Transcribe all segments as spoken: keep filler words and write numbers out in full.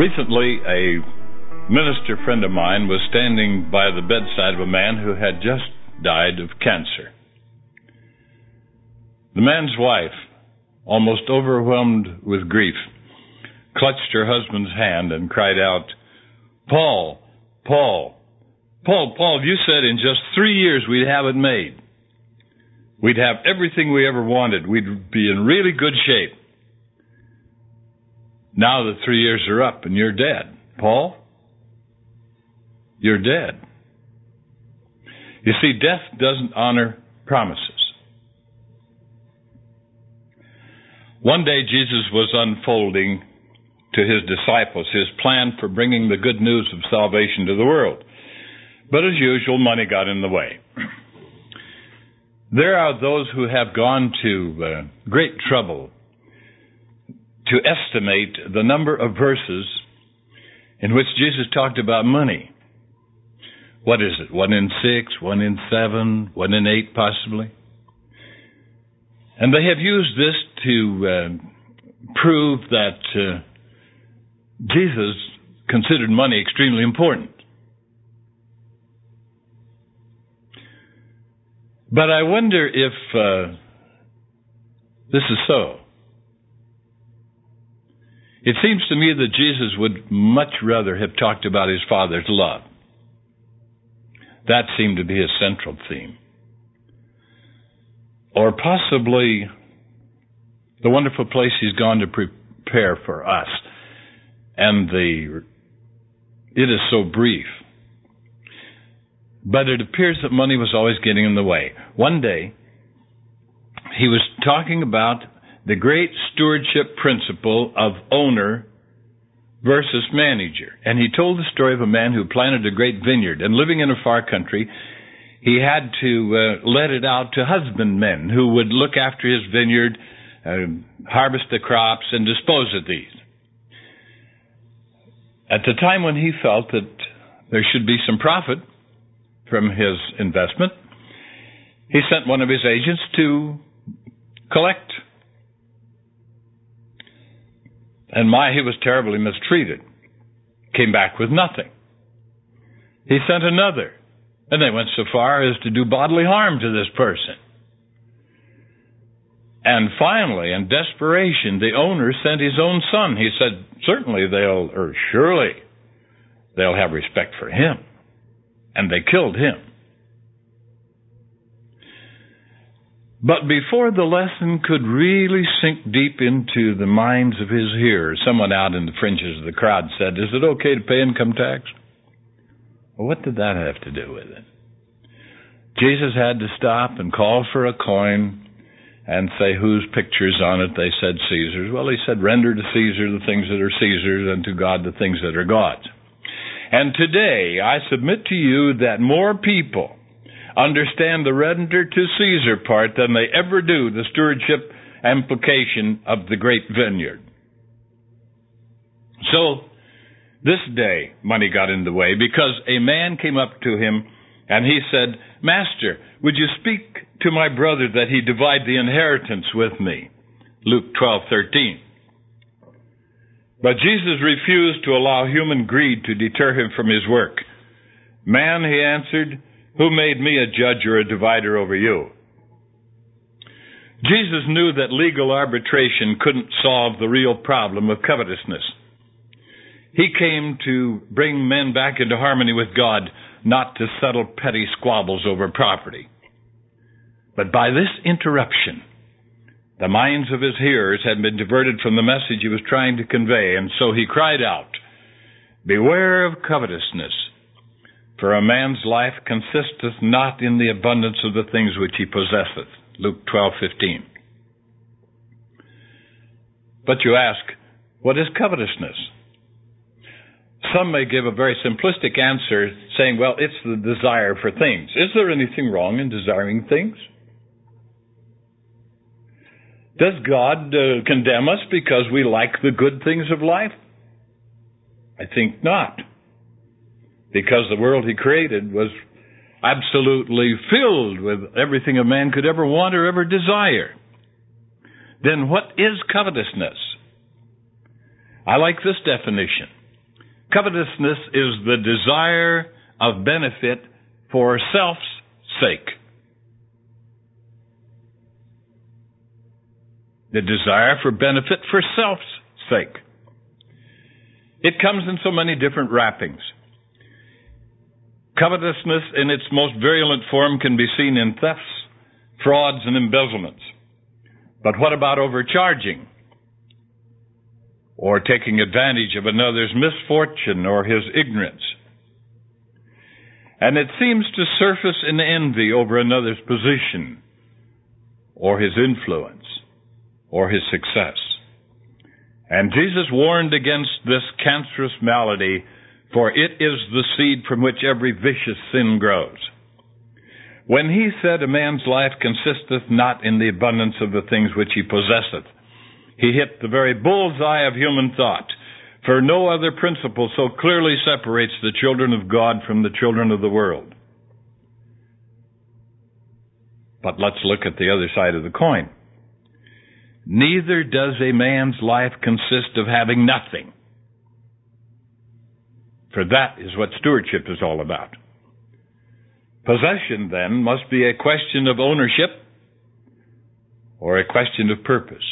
Recently, a minister friend of mine was standing by the bedside of a man who had just died of cancer. The man's wife, almost overwhelmed with grief, clutched her husband's hand and cried out, Paul, Paul, Paul, Paul, you said in just three years we'd have it made. We'd have everything we ever wanted. We'd be in really good shape. Now the three years are up and you're dead. Paul, you're dead. You see, death doesn't honor promises. One day Jesus was unfolding to his disciples his plan for bringing the good news of salvation to the world. But as usual, money got in the way. There are those who have gone to uh, great trouble to estimate the number of verses in which Jesus talked about money. What is it? One in six, one in seven, one in eight possibly? And they have used this to uh, prove that uh, Jesus considered money extremely important. But I wonder if uh, this is so. It seems to me that Jesus would much rather have talked about his Father's love. That seemed to be his central theme. Or possibly the wonderful place he's gone to prepare for us. And the it is so brief. But it appears that money was always getting in the way. One day, he was talking about the great stewardship principle of owner versus manager. And he told the story of a man who planted a great vineyard. And living in a far country, he had to uh, let it out to husbandmen who would look after his vineyard, uh, harvest the crops, and dispose of these. At the time when he felt that there should be some profit from his investment, he sent one of his agents to collect. And my, he was terribly mistreated. Came back with nothing. He sent another. And they went so far as to do bodily harm to this person. And finally, in desperation, the owner sent his own son. He said, certainly they'll, or surely, they'll have respect for him. And they killed him. But before the lesson could really sink deep into the minds of his hearers, someone out in the fringes of the crowd said, is it okay to pay income tax? Well, what did that have to do with it? Jesus had to stop and call for a coin and say, whose picture's on it? They said Caesar's. Well, he said, render to Caesar the things that are Caesar's and to God the things that are God's. And today, I submit to you that more people understand the render to Caesar part than they ever do the stewardship implication of the great vineyard. So, this day, money got in the way because a man came up to him and he said, Master, would you speak to my brother that he divide the inheritance with me? Luke twelve thirteen. But Jesus refused to allow human greed to deter him from his work. Man, he answered, who made me a judge or a divider over you? Jesus knew that legal arbitration couldn't solve the real problem of covetousness. He came to bring men back into harmony with God, not to settle petty squabbles over property. But by this interruption, the minds of his hearers had been diverted from the message he was trying to convey, and so he cried out, beware of covetousness, for a man's life consisteth not in the abundance of the things which he possesseth. Luke twelve fifteen. But you ask, what is covetousness? Some may give a very simplistic answer, saying, well, it's the desire for things. Is there anything wrong in desiring things? Does God uh, condemn us because we like the good things of life? I think not. Because the world he created was absolutely filled with everything a man could ever want or ever desire. Then what is covetousness? I like this definition. Covetousness is the desire of benefit for self's sake. The desire for benefit for self's sake. It comes in so many different wrappings. Covetousness in its most virulent form can be seen in thefts, frauds, and embezzlements. But what about overcharging? Or taking advantage of another's misfortune or his ignorance? And it seems to surface in envy over another's position, or his influence, or his success. And Jesus warned against this cancerous malady, for it is the seed from which every vicious sin grows. When he said, a man's life consisteth not in the abundance of the things which he possesseth, he hit the very bullseye of human thought. For no other principle so clearly separates the children of God from the children of the world. But let's look at the other side of the coin. Neither does a man's life consist of having nothing. For that is what stewardship is all about. Possession, then, must be a question of ownership or a question of purpose.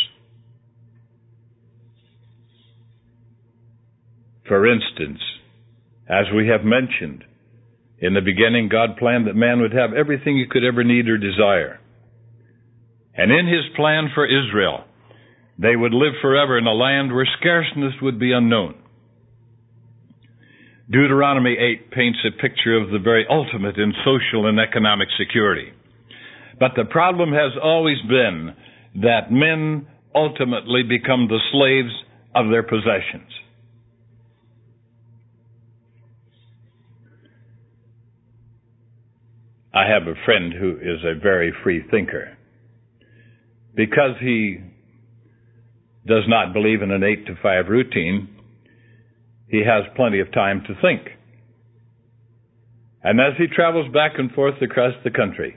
For instance, as we have mentioned, in the beginning God planned that man would have everything he could ever need or desire. And in his plan for Israel, they would live forever in a land where scarceness would be unknown. Deuteronomy eight paints a picture of the very ultimate in social and economic security. But the problem has always been that men ultimately become the slaves of their possessions. I have a friend who is a very free thinker. Because he does not believe in an eight to five routine, he has plenty of time to think. And as he travels back and forth across the country,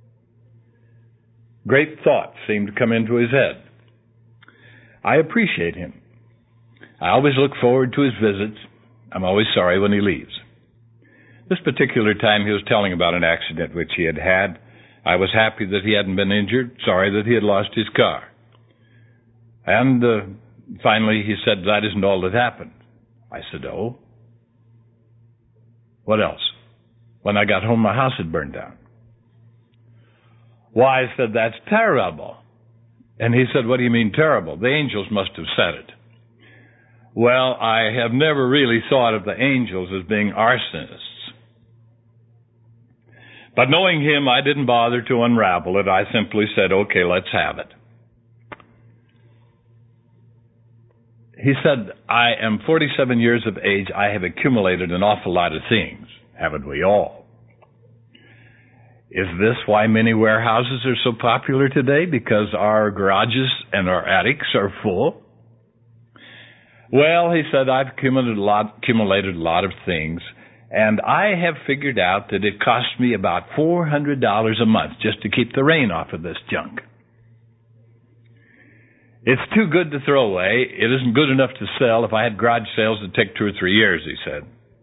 great thoughts seem to come into his head. I appreciate him. I always look forward to his visits. I'm always sorry when he leaves. This particular time he was telling about an accident which he had had. I was happy that he hadn't been injured, sorry that he had lost his car. And uh, finally he said, that isn't all that happened. I said, oh? What else? When I got home, my house had burned down. Why, I said, that's terrible. And he said, what do you mean terrible? The angels must have said it. Well, I have never really thought of the angels as being arsonists. But knowing him, I didn't bother to unravel it. I simply said, okay, let's have it. He said, I am forty-seven years of age. I have accumulated an awful lot of things. Haven't we all? Is this why many warehouses are so popular today? Because our garages and our attics are full? Well, he said, I've accumulated a lot, accumulated a lot of things. And I have figured out that it costs me about four hundred dollars a month just to keep the rain off of this junk. It's too good to throw away. It isn't good enough to sell. If I had garage sales, it'd take two or three years, he said.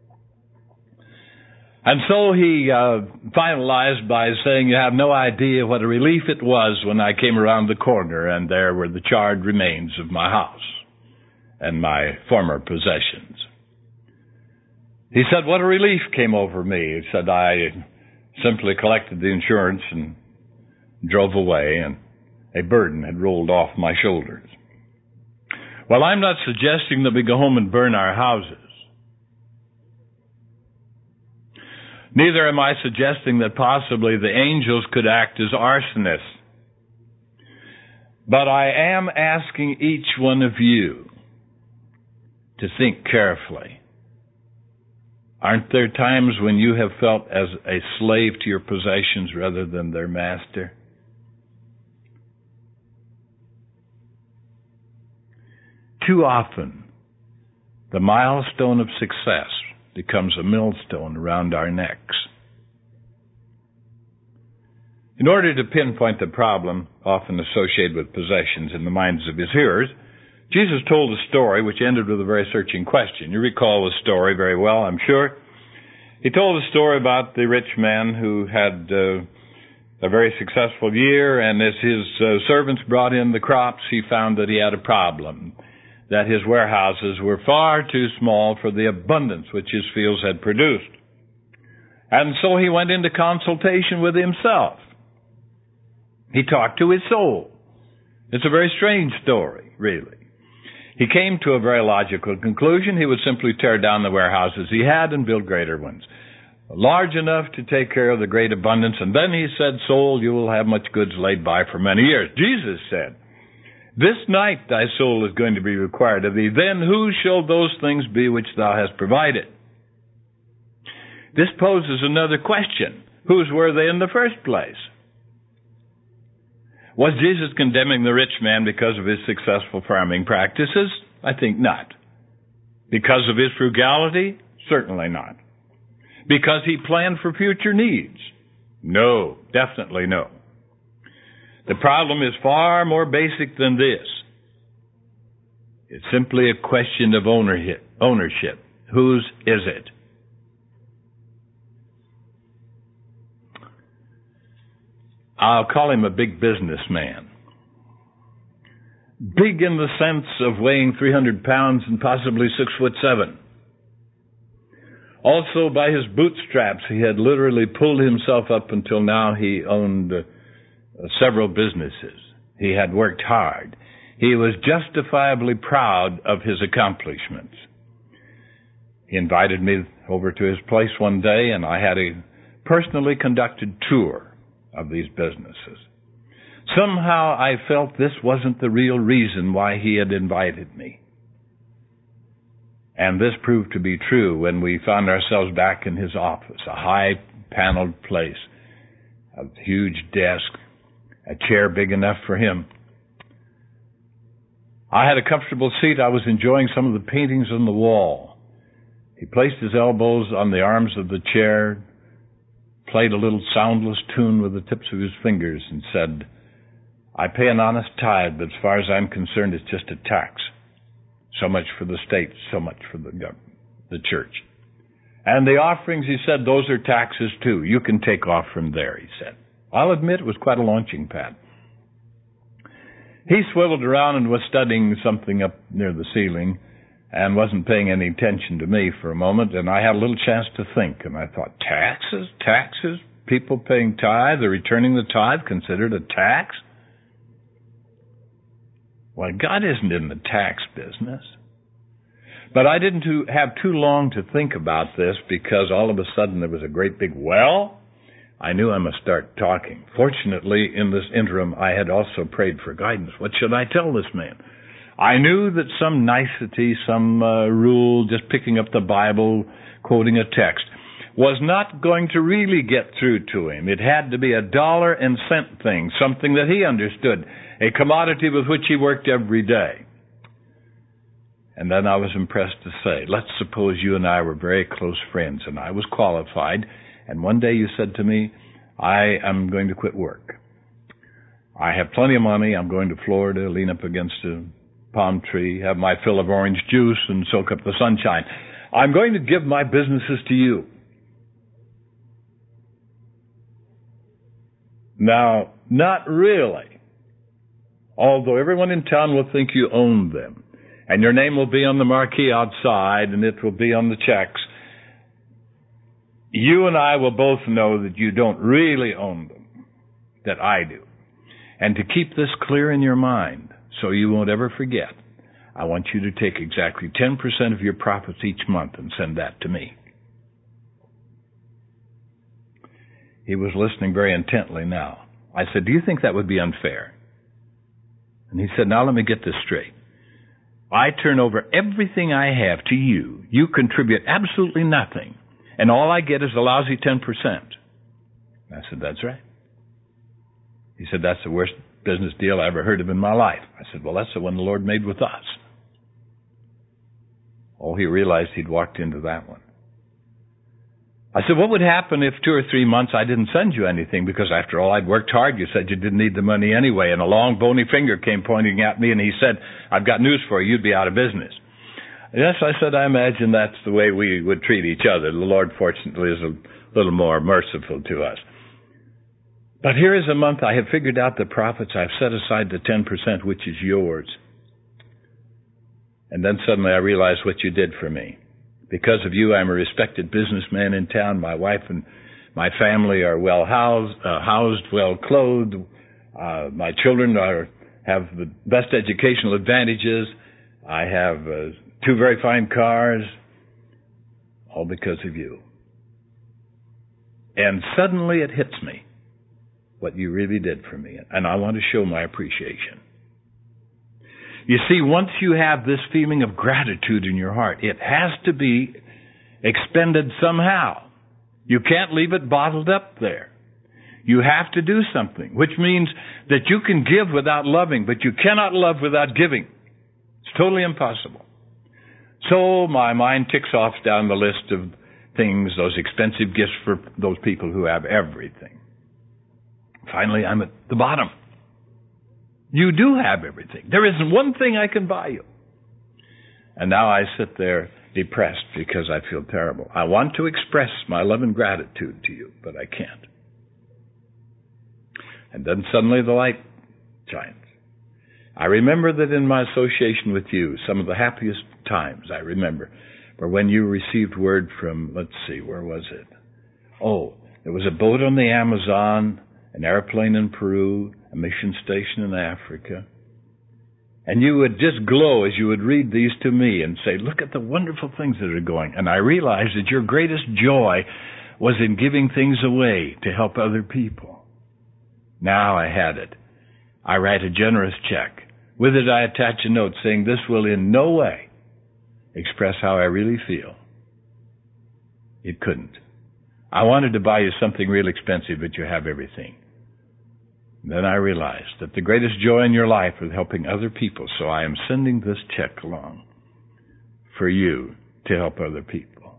And so he uh, finalized by saying, you have no idea what a relief it was when I came around the corner and there were the charred remains of my house and my former possessions. He said, what a relief came over me. He said, I simply collected the insurance and drove away, and a burden had rolled off my shoulders. Well, I'm not suggesting that we go home and burn our houses. Neither am I suggesting that possibly the angels could act as arsonists. But I am asking each one of you to think carefully. Aren't there times when you have felt as a slave to your possessions rather than their master? Too often, the milestone of success becomes a millstone around our necks. In order to pinpoint the problem often associated with possessions in the minds of his hearers, Jesus told a story which ended with a very searching question. You recall the story very well, I'm sure. He told a story about the rich man who had uh, a very successful year, and as his uh, servants brought in the crops, he found that he had a problem, that his warehouses were far too small for the abundance which his fields had produced. And so he went into consultation with himself. He talked to his soul. It's a very strange story, really. He came to a very logical conclusion. He would simply tear down the warehouses he had and build greater ones, large enough to take care of the great abundance. And then he said, soul, you will have much goods laid by for many years. Jesus said, this night thy soul is going to be required of thee. Then whose shall those things be which thou hast provided? This poses another question. Whose were they in the first place? Was Jesus condemning the rich man because of his successful farming practices? I think not. Because of his frugality? Certainly not. Because he planned for future needs? No, definitely no. The problem is far more basic than this. It's simply a question of ownership. Whose is it? I'll call him a big businessman. Big in the sense of weighing three hundred pounds and possibly six foot seven. Also, by his bootstraps, he had literally pulled himself up until now. He owned uh, several businesses. He had worked hard. He was justifiably proud of his accomplishments. He invited me over to his place one day, and I had a personally conducted tour of these businesses. Somehow I felt this wasn't the real reason why he had invited me. And this proved to be true when we found ourselves back in his office, a high-paneled place, a huge desk, a chair big enough for him. I had a comfortable seat. I was enjoying some of the paintings on the wall. He placed his elbows on the arms of the chair, played a little soundless tune with the tips of his fingers, and said, I pay an honest tithe, but as far as I'm concerned, it's just a tax. So much for the state, so much for the government, the church. And the offerings, he said, those are taxes too. You can take off from there, he said. I'll admit it was quite a launching pad. He swiveled around and was studying something up near the ceiling and wasn't paying any attention to me for a moment, and I had a little chance to think, and I thought, taxes? Taxes? People paying tithe or returning the tithe considered a tax? Well, God isn't in the tax business. But I didn't too, have too long to think about this because all of a sudden there was a great big well. I knew I must start talking. Fortunately, in this interim, I had also prayed for guidance. What should I tell this man? I knew that some nicety, some uh, rule, just picking up the Bible, quoting a text, was not going to really get through to him. It had to be a dollar and cent thing, something that he understood, a commodity with which he worked every day. And then I was impressed to say, let's suppose you and I were very close friends, and I was qualified, and one day you said to me, I am going to quit work. I have plenty of money. I'm going to Florida, lean up against a palm tree, have my fill of orange juice, and soak up the sunshine. I'm going to give my businesses to you. Now, not really. Although everyone in town will think you own them, and your name will be on the marquee outside, and it will be on the checks, you and I will both know that you don't really own them, that I do. And to keep this clear in your mind, so you won't ever forget, I want you to take exactly ten percent of your profits each month and send that to me. He was listening very intently now. I said, do you think that would be unfair? And he said, now let me get this straight. I turn over everything I have to you. You contribute absolutely nothing. And all I get is a lousy ten percent. I said, that's right. He said, that's the worst business deal I ever heard of in my life. I said, well, that's the one the Lord made with us. Oh, he realized he'd walked into that one. I said, what would happen if two or three months I didn't send you anything? Because after all, I'd worked hard. You said you didn't need the money anyway. And a long, bony finger came pointing at me, and he said, I've got news for you. You'd be out of business. Yes, I said, I imagine that's the way we would treat each other. The Lord, fortunately, is a little more merciful to us. But here is a month I have figured out the profits. I've set aside the ten percent, which is yours. And then suddenly I realized what you did for me. Because of you, I'm a respected businessman in town. My wife and my family are well housed, uh, housed well clothed. Uh, my children are have the best educational advantages. I have uh, two very fine cars, all because of you. And suddenly it hits me what you really did for me, and I want to show my appreciation. You see, once you have this feeling of gratitude in your heart, it has to be expended somehow. You can't leave it bottled up there. You have to do something, which means that you can give without loving, but you cannot love without giving. It's totally impossible. So my mind ticks off down the list of things, those expensive gifts for those people who have everything. Finally, I'm at the bottom. You do have everything. There isn't one thing I can buy you. And now I sit there depressed because I feel terrible. I want to express my love and gratitude to you, but I can't. And then suddenly the light shines. I remember that in my association with you, some of the happiest times I remember were when you received word from, let's see, where was it? Oh, there was a boat on the Amazon, an airplane in Peru, a mission station in Africa. And you would just glow as you would read these to me and say, look at the wonderful things that are going. And I realized that your greatest joy was in giving things away to help other people. Now I had it. I write a generous check. With it I attach a note saying this will in no way express how I really feel. It couldn't. I wanted to buy you something real expensive, but you have everything. Then I realized that the greatest joy in your life is helping other people, so I am sending this check along for you to help other people.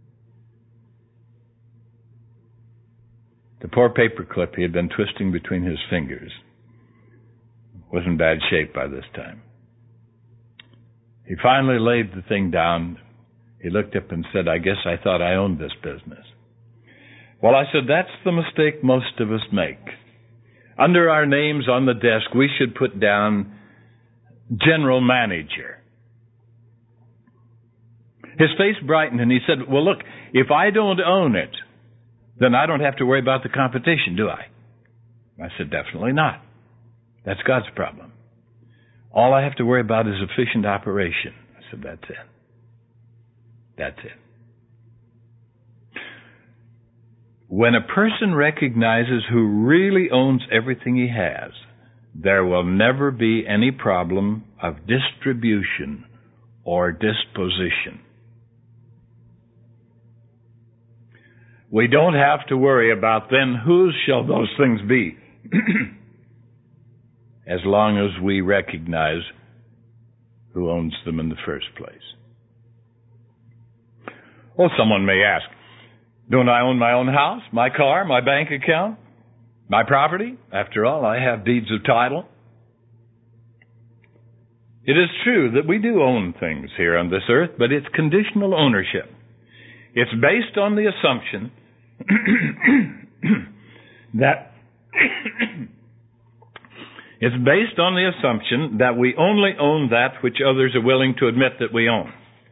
The poor paperclip he had been twisting between his fingers was in bad shape by this time. He finally laid the thing down. He looked up and said, I guess I thought I owned this business. Well, I said, that's the mistake most of us make. Under our names on the desk, we should put down general manager. His face brightened and he said, well, look, if I don't own it, then I don't have to worry about the competition, do I? I said, definitely not. That's God's problem. All I have to worry about is efficient operation. I said, that's it. That's it. When a person recognizes who really owns everything he has, there will never be any problem of distribution or disposition. We don't have to worry about then whose shall those things be, as long as we recognize who owns them in the first place. Well, someone may ask, don't I own my own house, my car, my bank account, my property? After all, I have deeds of title. It is true that we do own things here on this earth, but it's conditional ownership. It's based on the assumption that it's based on the assumption that we only own that which others are willing to admit that we own.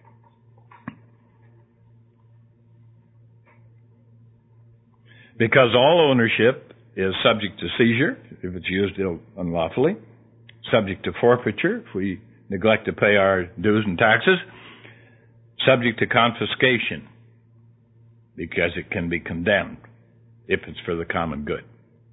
Because all ownership is subject to seizure if it's used unlawfully, subject to forfeiture if we neglect to pay our dues and taxes, subject to confiscation because it can be condemned if it's for the common good.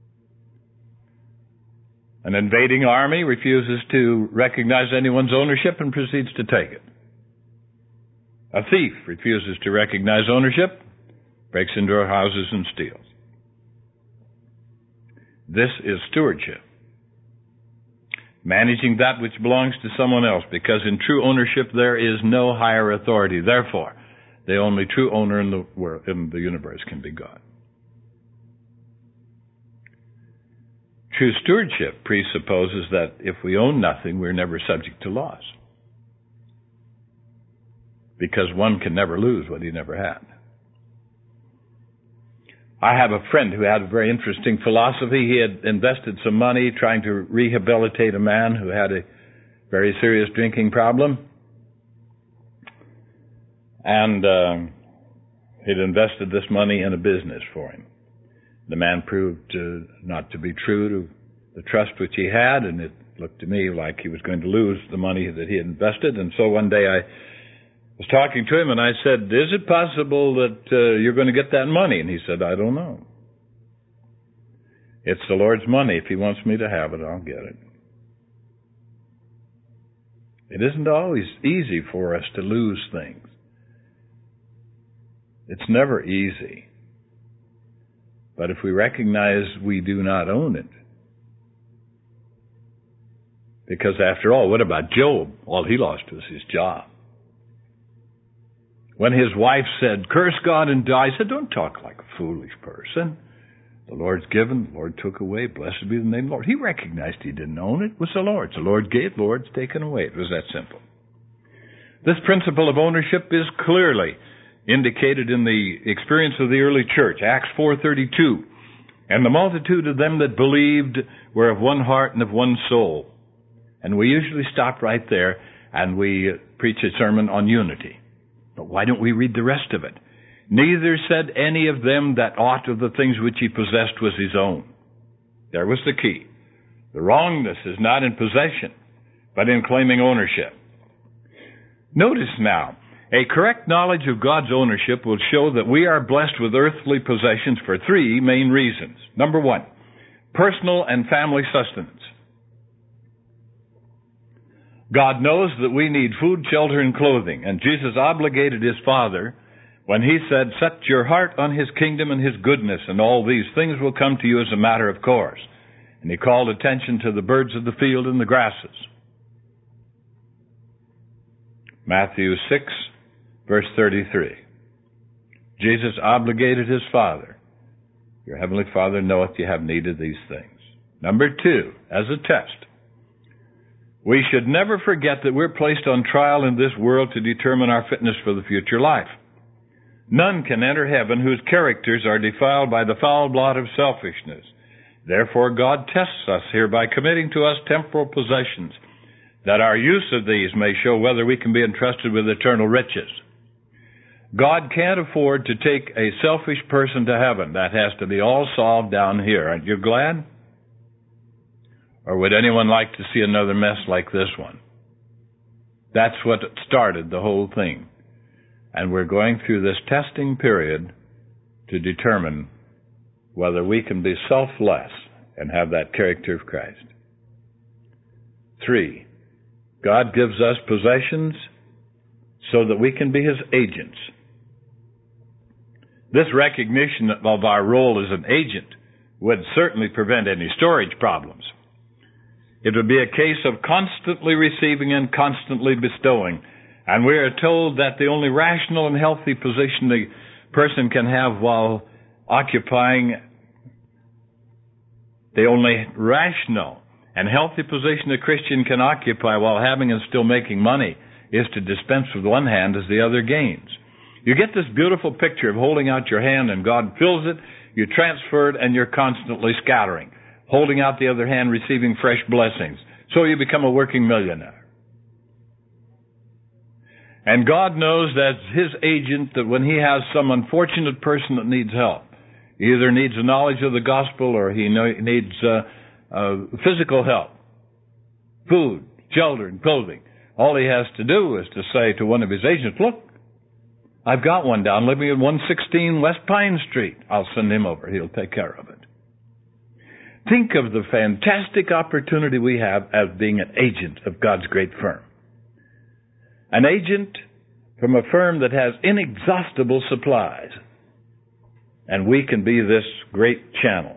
An invading army refuses to recognize anyone's ownership and proceeds to take it. A thief refuses to recognize ownership, breaks into our houses and steals. This is stewardship. Managing that which belongs to someone else, because in true ownership there is no higher authority. Therefore, the only true owner in the world, in the universe, can be God. True stewardship presupposes that if we own nothing, we're never subject to loss. Because one can never lose what he never had. I have a friend who had a very interesting philosophy. He had invested some money trying to rehabilitate a man who had a very serious drinking problem. And uh, he'd invested this money in a business for him. The man proved uh, not to be true to the trust which he had, and it looked to me like he was going to lose the money that he had invested. And so one day I was talking to him, and I said, is it possible that uh, you're going to get that money? And he said, I don't know. It's the Lord's money. If he wants me to have it, I'll get it. It isn't always easy for us to lose things. It's never easy. But if we recognize we do not own it, because after all, what about Job? All he lost was his job. When his wife said, curse God and die, he said, don't talk like a foolish person. The Lord's given, the Lord took away, blessed be the name of the Lord. He recognized he didn't own it. It was the Lord's. The Lord gave, the Lord's taken away. It was that simple. This principle of ownership is clearly indicated in the experience of the early church. Acts four thirty-two. And the multitude of them that believed were of one heart and of one soul. And we usually stop right there and we preach a sermon on unity. But why don't we read the rest of it? Neither said any of them that aught of the things which he possessed was his own. There was the key. The wrongness is not in possession, but in claiming ownership. Notice now, a correct knowledge of God's ownership will show that we are blessed with earthly possessions for three main reasons. Number one, personal and family sustenance. God knows that we need food, shelter, and clothing, and Jesus obligated his Father when he said, set your heart on his kingdom and his goodness, and all these things will come to you as a matter of course. And he called attention to the birds of the field and the grasses. Matthew six, verse thirty-three. Jesus obligated his Father. Your heavenly Father knoweth you have need of these things. Number two, as a test. We should never forget that we're placed on trial in this world to determine our fitness for the future life. None can enter heaven whose characters are defiled by the foul blot of selfishness. Therefore God tests us here by committing to us temporal possessions, that our use of these may show whether we can be entrusted with eternal riches. God can't afford to take a selfish person to heaven. That has to be all solved down here. Aren't you glad? Or would anyone like to see another mess like this one? That's what started the whole thing. And we're going through this testing period to determine whether we can be selfless and have that character of Christ. Three, God gives us possessions so that we can be his agents. This recognition of our role as an agent would certainly prevent any storage problems. It would be a case of constantly receiving and constantly bestowing. And we are told that the only rational and healthy position a person can have while occupying, the only rational and healthy position a Christian can occupy while having and still making money is to dispense with one hand as the other gains. You get this beautiful picture of holding out your hand and God fills it, you transfer it, and you're constantly scattering. Holding out the other hand, receiving fresh blessings. So you become a working millionaire. And God knows that his agent, that when he has some unfortunate person that needs help, he either needs a knowledge of the gospel or he needs uh, uh, physical help, food, shelter, and clothing. All he has to do is to say to one of his agents, look, I've got one down living at one sixteen West Pine Street. I'll send him over. He'll take care of it. Think of the fantastic opportunity we have as being an agent of God's great firm. An agent from a firm that has inexhaustible supplies. And we can be this great channel.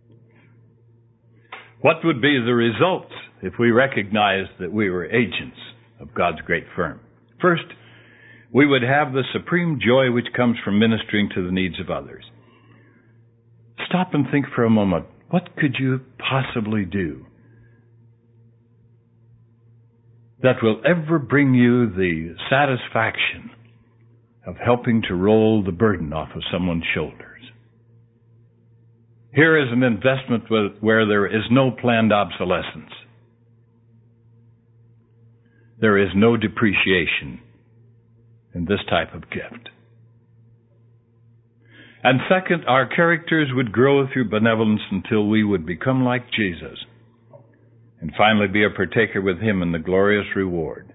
What would be the results if we recognized that we were agents of God's great firm? First, We would have the supreme joy which comes from ministering to the needs of others. Stop and think for a moment. What could you possibly do that will ever bring you the satisfaction of helping to roll the burden off of someone's shoulders? Here is an investment where there is no planned obsolescence. There is no depreciation in this type of gift. And second, our characters would grow through benevolence until we would become like Jesus and finally be a partaker with him in the glorious reward.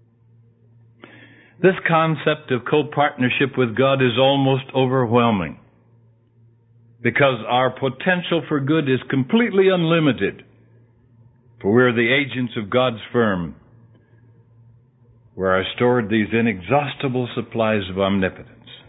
This concept of co-partnership with God is almost overwhelming because our potential for good is completely unlimited, for we're the agents of God's firm, where are stored these inexhaustible supplies of omnipotence.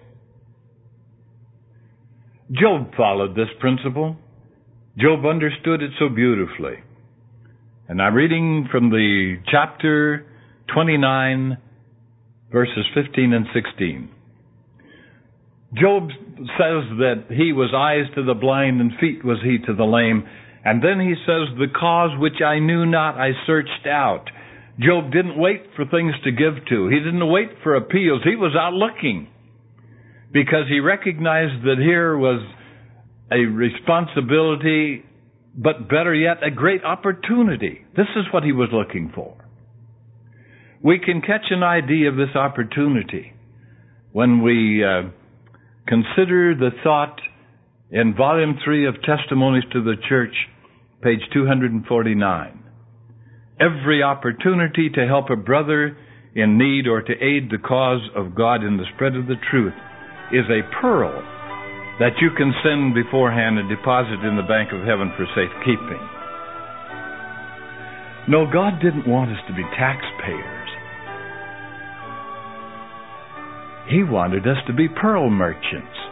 Job followed this principle. Job understood it so beautifully. And I'm reading from the chapter twenty-nine, verses fifteen and sixteen. Job says that he was eyes to the blind and feet was he to the lame. And then he says, the cause which I knew not I searched out. Job didn't wait for things to give to. He didn't wait for appeals. He was out looking because he recognized that here was a responsibility, but better yet, a great opportunity. This is what he was looking for. We can catch an idea of this opportunity when we uh, consider the thought in Volume three of Testimonies to the Church, page two forty-nine. Every opportunity to help a brother in need or to aid the cause of God in the spread of the truth is a pearl that you can send beforehand and deposit in the bank of heaven for safekeeping. No, God didn't want us to be taxpayers. He wanted us to be pearl merchants.